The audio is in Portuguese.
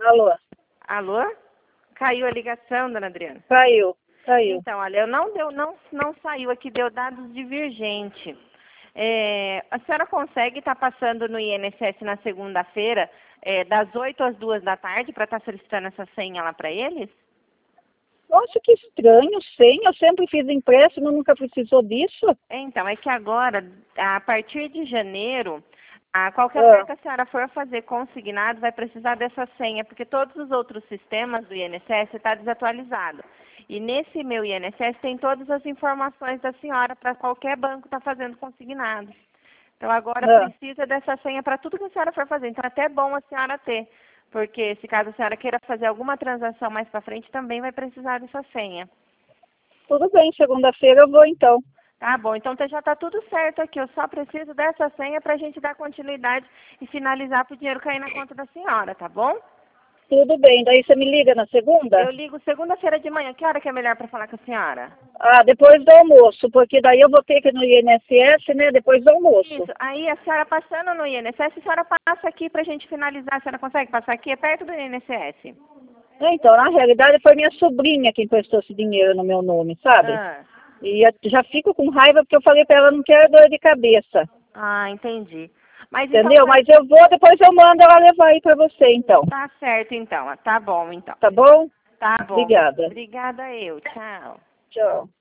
Alô? Alô? Caiu a ligação, dona Adriana? Caiu. Então, olha, não saiu aqui, deu dados divergente. A senhora consegue estar passando no INSS na segunda-feira, das 8 às 2 da tarde, para estar solicitando essa senha lá para eles? Nossa, que estranho, senha. Eu sempre fiz empréstimo, nunca precisou disso. Então, é que agora, a partir de janeiro, qualquer lugar que a senhora for fazer consignado vai precisar dessa senha, porque todos os outros sistemas do INSS estão desatualizados. E nesse meu INSS tem todas as informações da senhora para qualquer banco estar fazendo consignado. Então agora precisa dessa senha para tudo que a senhora for fazer. Então é até bom a senhora ter, porque se caso a senhora queira fazer alguma transação mais para frente, também vai precisar dessa senha. Tudo bem, segunda-feira eu vou então. Tá bom, então já está tudo certo aqui. Eu só preciso dessa senha para a gente dar continuidade e finalizar para o dinheiro cair na conta da senhora, tá bom? Tudo bem, daí você me liga na segunda? Eu ligo segunda-feira de manhã. Que hora que é melhor para falar com a senhora? Depois do almoço, porque daí eu vou ter que ir no INSS, né, depois do almoço. Isso, aí a senhora passando no INSS, a senhora passa aqui para a gente finalizar. A senhora consegue passar aqui? É perto do INSS. Então, na realidade foi minha sobrinha que emprestou esse dinheiro no meu nome, sabe? E já fico com raiva porque eu falei pra ela, não quero dor de cabeça. Entendi. Mas entendeu? Então, mas eu vou, depois eu mando ela levar aí pra você, então. Tá certo, então. Tá bom, então. Tá bom? Tá bom. Obrigada. Obrigada eu. Tchau. Tchau.